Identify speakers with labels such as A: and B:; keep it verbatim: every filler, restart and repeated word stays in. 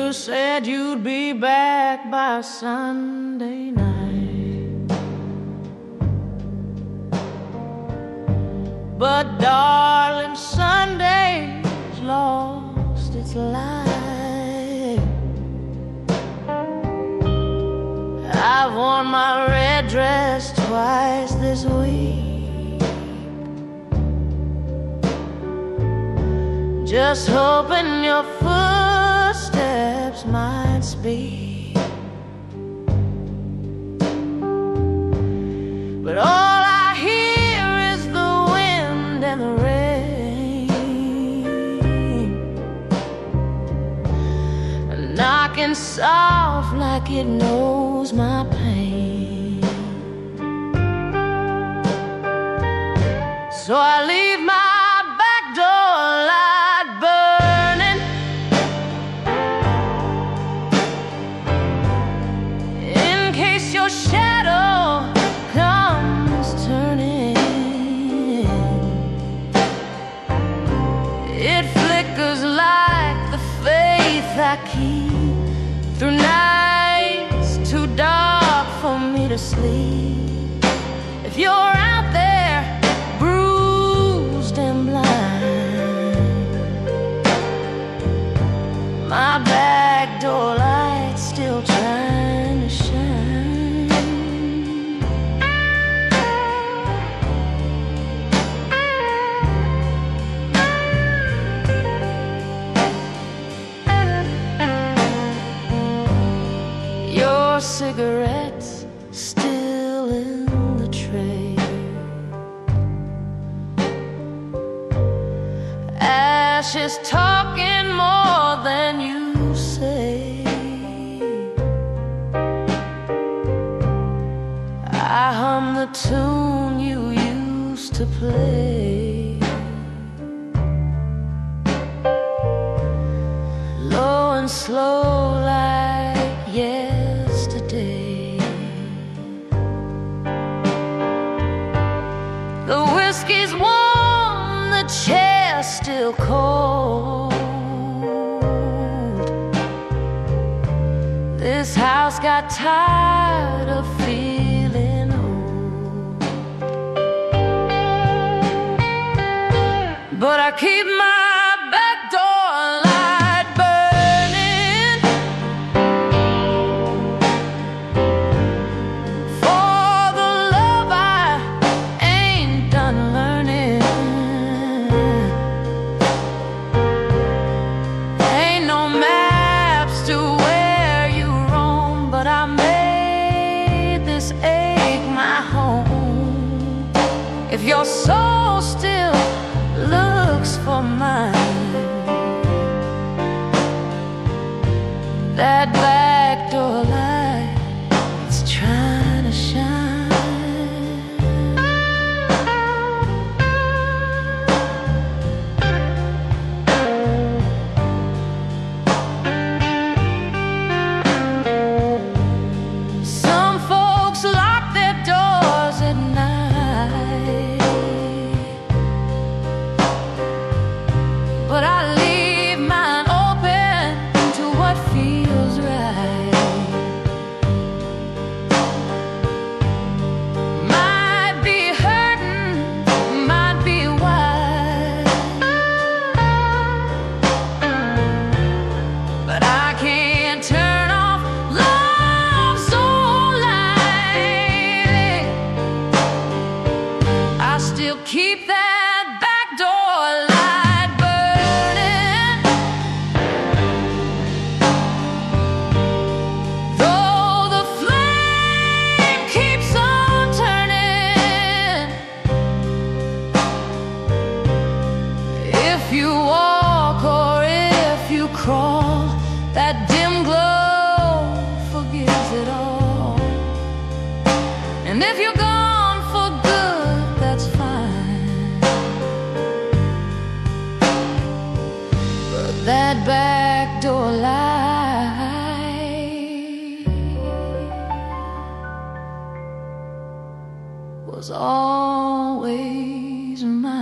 A: You said you'd be back by Sunday night, but darling, Sunday's lost its light. I've worn my red dress twice this week, just hoping your footsteps might speak. But all I hear is the wind and the rain, knocking soft like it knows my pain. So I leave my back door light burning, in case your shadow comes turning. It flickers like the faith I keep through nights too dark for me to sleep. If you're out there bruised and blind, my back door light's still trying to shine. Your cigarette's still in the tray, ashes talking more than you say. I hum the tune you used to play, low and slow like yesterday. The whiskey's warm, the chair's still cold. This house got tired of feeling old, but I keep my back door light burning, for the love I ain't done learning. Ain't no maps to where you roam, but I made this ache my home. If your soul still looks for mine, that back door light's trying to shine. Some folks lock their doors at night, but I leave mine open to what feels right. Might be hurting, might be wise, but I can't turn off love so lightly. I still keep that back door light burning, though the flame keeps on turning. If you walk or if you crawl, that dim glow forgives it all. And if you're gone for good, that's fine, but that back door light was always mine.